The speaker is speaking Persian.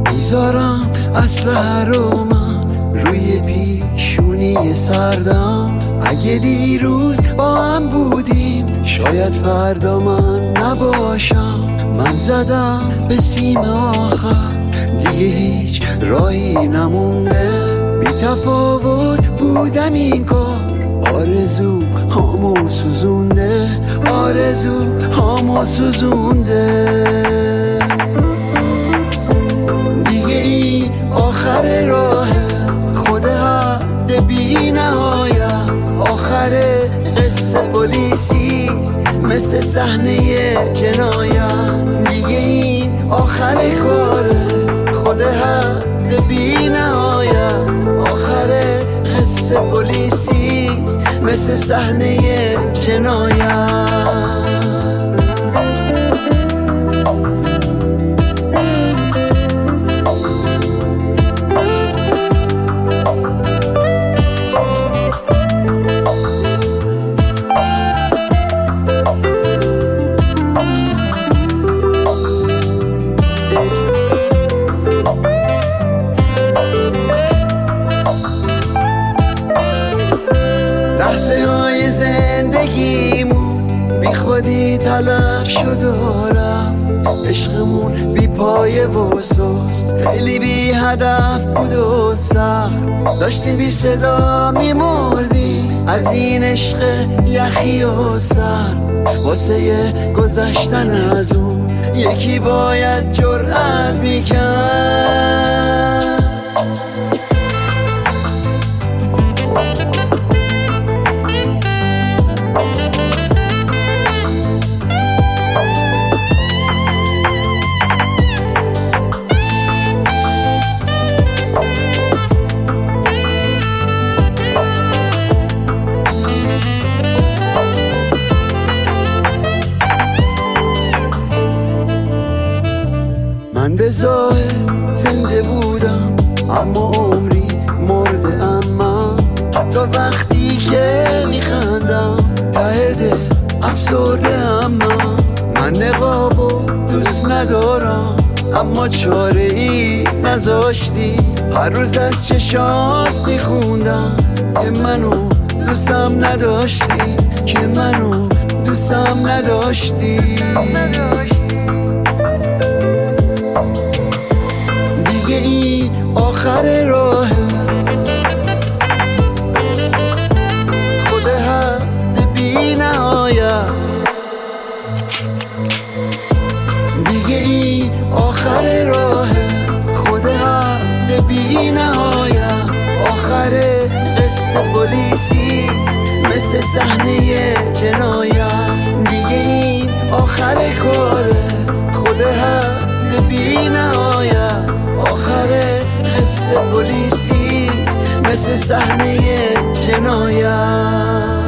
میذارم اسلحه رو من روی پیشونی سردم. اگه دیروز با هم بودیم شاید فردا من نباشم. من زدم به سیم آخر دیگه هیچ راهی نمونده. بی تفاوت بودم این کار، آرزو هامو سوزونده، آرزو هامو سوزونده. دیگه این آخر راهه، خود حد بی نهایت. آخر قصه پلیسیست مثل صحنه جنایت. دیگه این آخر کاره، خود حد بی نهایت. آخر قصه پلیسیست مثل صحنه جنایت. لحظه های زندگیمون بی خودی تلف شد و رفت. عشقمون بی پایه و سست، خیلی بی هدف بود و سخت. داشتیم بی صدا میمردیم از این عشق یخی و سرد. واسه گذشتن از اون یکی باید جرأت میکرد. من به ظاهر زنده بودم اما عمری مرده ام. حتی وقتی که میخندم ته دل افسرده ام. من نقابو دوست ندارم اما چاره ای نذاشتی. هر روز از چشات میخوندم که منو دوستم نداشتی، که منو دوستم نداشتی. این آخر راهه، خود حد بی نهایت. دیگه این آخر راهه، خود حد بی نهایت. آخر قصه پلیسیست مثل صحنه جنایت. دیگه این آخر کاره، خود حد بی نهایت. آخر قصه پلیسیست مثل صحنه جنایت.